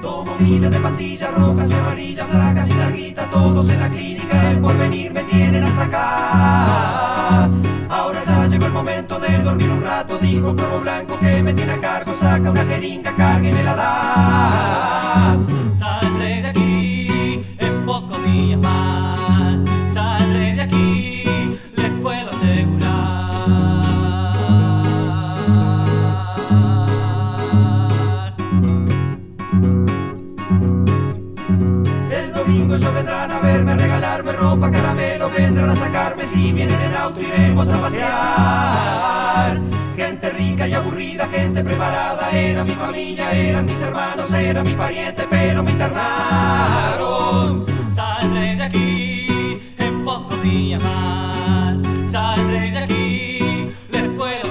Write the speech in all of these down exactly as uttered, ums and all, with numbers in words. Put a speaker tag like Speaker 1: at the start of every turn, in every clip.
Speaker 1: Tomo miles de pastillas rojas y amarillas, blancas y larguitas, todos en la clínica. El porvenir me tienen hasta acá. Ahora ya llegó el momento de dormir un rato, dijo el cuervo blanco que me tiene a cargo. Saca una jeringa, carga y me la da.
Speaker 2: Saldré de aquí en pocos días más. Saldré de aquí, les puedo asegurar.
Speaker 1: El domingo ellos vendrán a verme, a regalarme ropa, caramelo, vendrán a sacarme. Si vienen en auto iremos a pasear. Gente rica y aburrida, gente preparada. Era mi familia, eran mis hermanos, era mi pariente, pero me internaron.
Speaker 2: Saldré de aquí en pocos días más. Saldré de aquí, les puedo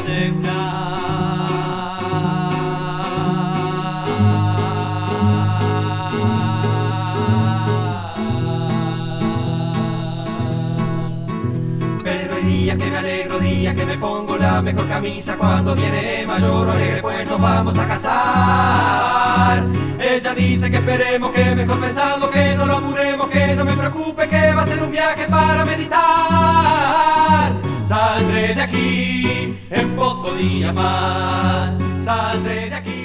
Speaker 1: Pero hay días que me alegro, días que me pongo la mejor camisa. Cuando viene mayor o alegre pues nos vamos a casar. Ella dice que esperemos, que mejor pensando, que no lo apuremos, que no me preocupe, que va a ser un viaje para meditar. Saldré de aquí en pocos días más. Saldré de aquí.